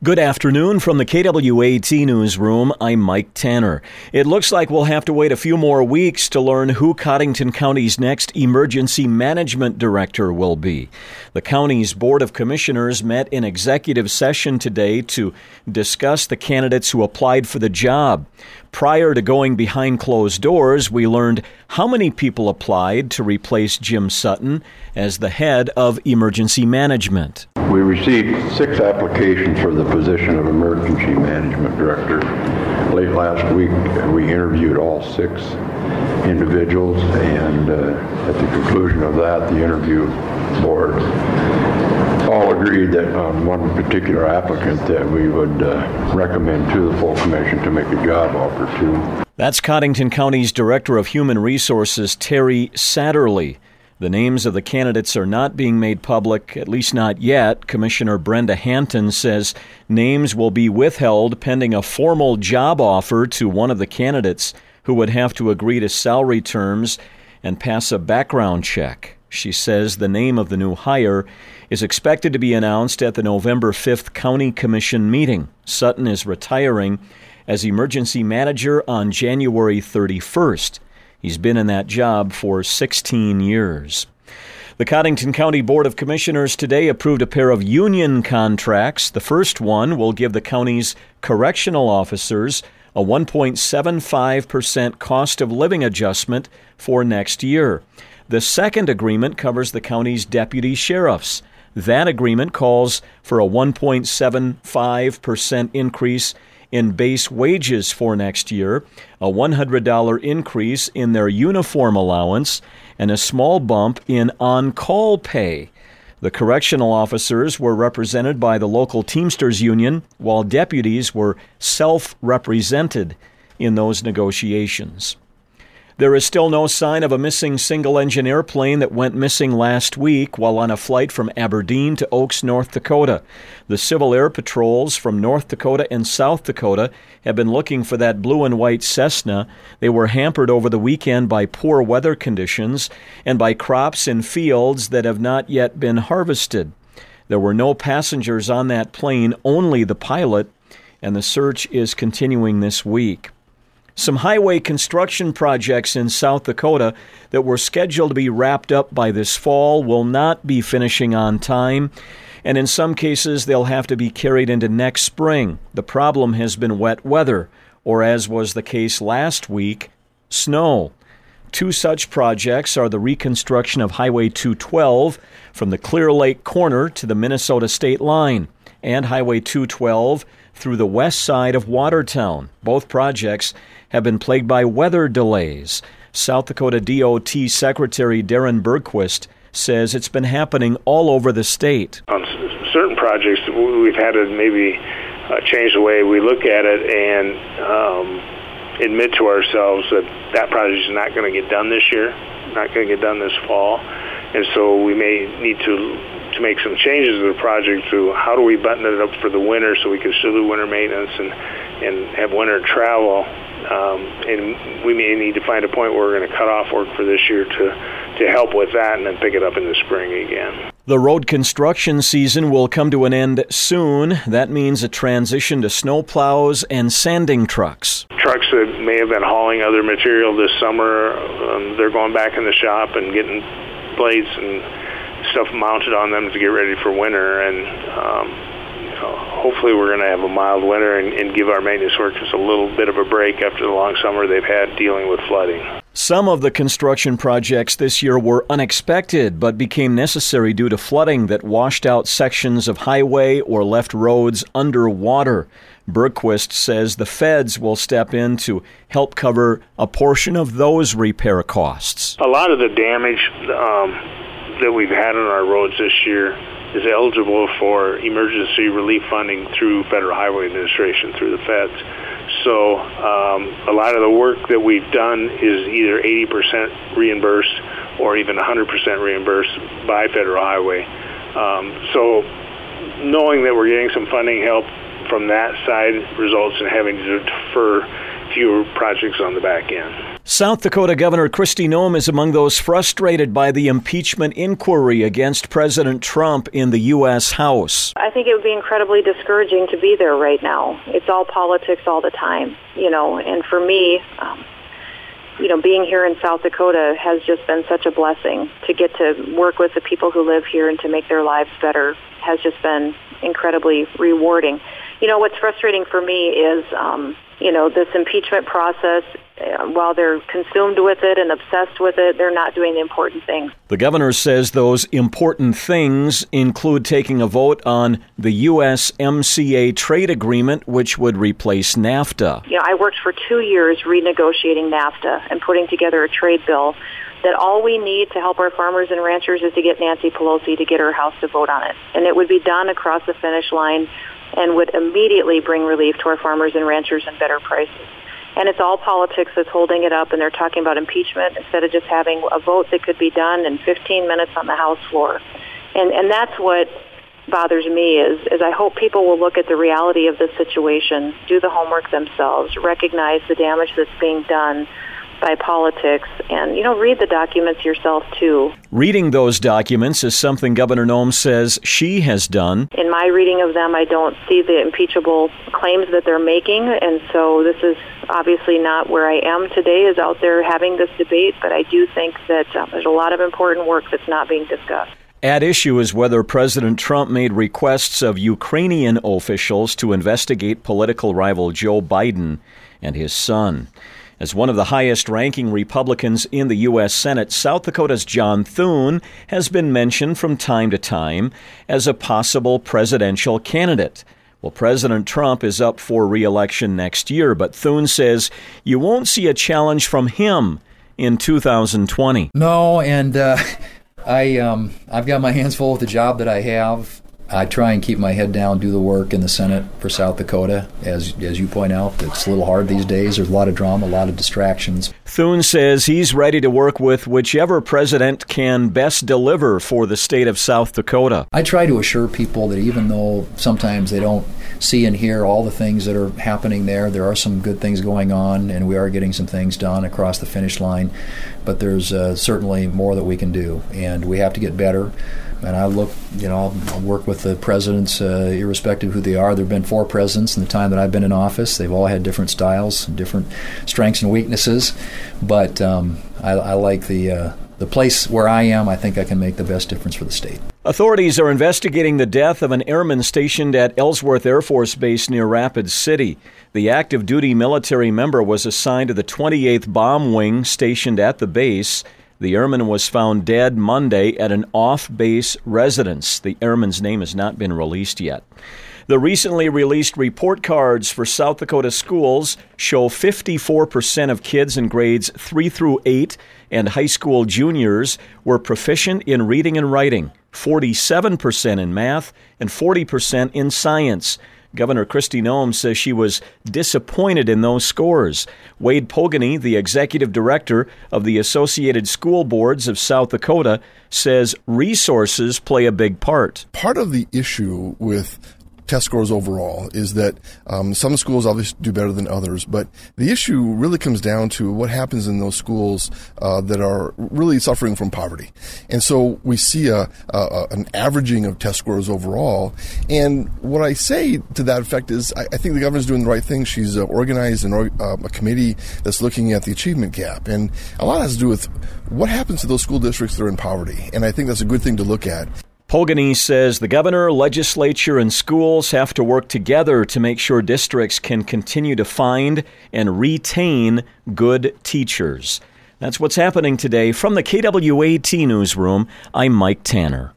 Good afternoon from the KWAT newsroom. I'm Mike Tanner. It looks like we'll have to wait a few more weeks to learn who Cottington County's next emergency management director will be. The county's Board of Commissioners met in executive session today to discuss the candidates who applied for the job. Prior to going behind closed doors, we learned how many people applied to replace Jim Sutton as the head of emergency management. We received 6 applications for the position of Emergency Management Director. Late last week, we interviewed all 6 individuals, and at the conclusion of that, the interview board all agreed that on one particular applicant that we would recommend to the full commission to make a job offer to. That's Cottington County's Director of Human Resources, Terry Satterley. The names of the candidates are not being made public, at least not yet. Commissioner Brenda Hanton says names will be withheld pending a formal job offer to one of the candidates who would have to agree to salary terms and pass a background check. She says the name of the new hire is expected to be announced at the November 5th County Commission meeting. Sutton is retiring as emergency manager on January 31st. He's been in that job for 16 years. The Cottington County Board of Commissioners today approved a pair of union contracts. The first one will give the county's correctional officers a 1.75% cost of living adjustment for next year. The second agreement covers the county's deputy sheriffs. That agreement calls for a 1.75% increase in base wages for next year, a $100 increase in their uniform allowance, and a small bump in on-call pay. The correctional officers were represented by the local Teamsters Union, while deputies were self-represented in those negotiations. There is still no sign of a missing single-engine airplane that went missing last week while on a flight from Aberdeen to Oaks, North Dakota. The Civil Air Patrols from North Dakota and South Dakota have been looking for that blue and white Cessna. They were hampered over the weekend by poor weather conditions and by crops in fields that have not yet been harvested. There were no passengers on that plane, only the pilot, and the search is continuing this week. Some highway construction projects in South Dakota that were scheduled to be wrapped up by this fall will not be finishing on time, and in some cases they'll have to be carried into next spring. The problem has been wet weather, or as was the case last week, snow. 2 such projects are the reconstruction of Highway 212 from the Clear Lake corner to the Minnesota state line, and Highway 212 through the west side of Watertown. Both projects have been plagued by weather delays. South Dakota DOT Secretary Darren Bergquist says it's been happening all over the state. On certain projects, we've had to maybe change the way we look at it and admit to ourselves that that project is not going to get done this year, not going to get done this fall. And so we may need to make some changes to the project to how do we button it up for the winter so we can still do winter maintenance and have winter travel. And we may need to find a point where we're going to cut off work for this year to help with that and then pick it up in the spring again. The road construction season will come to an end soon. That means a transition to snowplows and sanding trucks. Trucks that may have been hauling other material this summer, they're going back in the shop and getting plates and stuff mounted on them to get ready for winter, and hopefully we're going to have a mild winter and give our maintenance workers a little bit of a break after the long summer they've had dealing with flooding. Some of the construction projects this year were unexpected but became necessary due to flooding that washed out sections of highway or left roads underwater. Bergquist says the feds will step in to help cover a portion of those repair costs. A lot of the damage that we've had on our roads this year is eligible for emergency relief funding through Federal Highway Administration, through the feds. So a lot of the work that we've done is either 80% reimbursed or even 100% reimbursed by Federal Highway. So knowing that we're getting some funding help from that side results in having to defer fewer projects on the back end. South Dakota Governor Kristi Noem is among those frustrated by the impeachment inquiry against President Trump in the U.S. House. I think it would be incredibly discouraging to be there right now. It's all politics all the time, and for me, being here in South Dakota has just been such a blessing. To get to work with the people who live here and to make their lives better has just been incredibly rewarding. What's frustrating for me is, this impeachment process, while they're consumed with it and obsessed with it, they're not doing the important things. The governor says those important things include taking a vote on the USMCA trade agreement, which would replace NAFTA. I worked for 2 years renegotiating NAFTA and putting together a trade bill that all we need to help our farmers and ranchers is to get Nancy Pelosi to get her House to vote on it. And it would be done across the finish line and would immediately bring relief to our farmers and ranchers and better prices. And it's all politics that's holding it up, and they're talking about impeachment instead of just having a vote that could be done in 15 minutes on the House floor. And that's what bothers me is I hope people will look at the reality of this situation, do the homework themselves, recognize the damage that's being done by politics, and, read the documents yourself, too. Reading those documents is something Governor Noem says she has done. In my reading of them, I don't see the impeachable claims that they're making, and so this is obviously not where I am today, is out there having this debate, but I do think that there's a lot of important work that's not being discussed. At issue is whether President Trump made requests of Ukrainian officials to investigate political rival Joe Biden and his son. As one of the highest-ranking Republicans in the U.S. Senate, South Dakota's John Thune has been mentioned from time to time as a possible presidential candidate. Well, President Trump is up for re-election next year, but Thune says you won't see a challenge from him in 2020. No, and I've got my hands full with the job that I have. I try and keep my head down, do the work in the Senate for South Dakota. As you point out, it's a little hard these days. There's a lot of drama, a lot of distractions. Thune says he's ready to work with whichever president can best deliver for the state of South Dakota. I try to assure people that even though sometimes they don't see and hear all the things that are happening there are some good things going on, and we are getting some things done across the finish line. But there's certainly more that we can do, and we have to get better. And I'll work with the presidents, irrespective of who they are. There have been 4 presidents in the time that I've been in office. They've all had different styles, different strengths and weaknesses. But I like the place where I am. I think I can make the best difference for the state. Authorities are investigating the death of an airman stationed at Ellsworth Air Force Base near Rapid City. The active duty military member was assigned to the 28th Bomb Wing stationed at the base. The airman was found dead Monday at an off-base residence. The airman's name has not been released yet. The recently released report cards for South Dakota schools show 54% of kids in grades 3 through 8 and high school juniors were proficient in reading and writing, 47% in math, and 40% in science. Governor Kristi Noem says she was disappointed in those scores. Wade Pogany, the executive director of the Associated School Boards of South Dakota, says resources play a big part. Part of the issue with test scores overall is that some schools obviously do better than others, but the issue really comes down to what happens in those schools that are really suffering from poverty. And so we see an averaging of test scores overall. And what I say to that effect is I think the governor's doing the right thing. She's organized a committee that's looking at the achievement gap. And a lot has to do with what happens to those school districts that are in poverty. And I think that's a good thing to look at. Pogany says the governor, legislature, and schools have to work together to make sure districts can continue to find and retain good teachers. That's what's happening today. From the KWAT Newsroom, I'm Mike Tanner.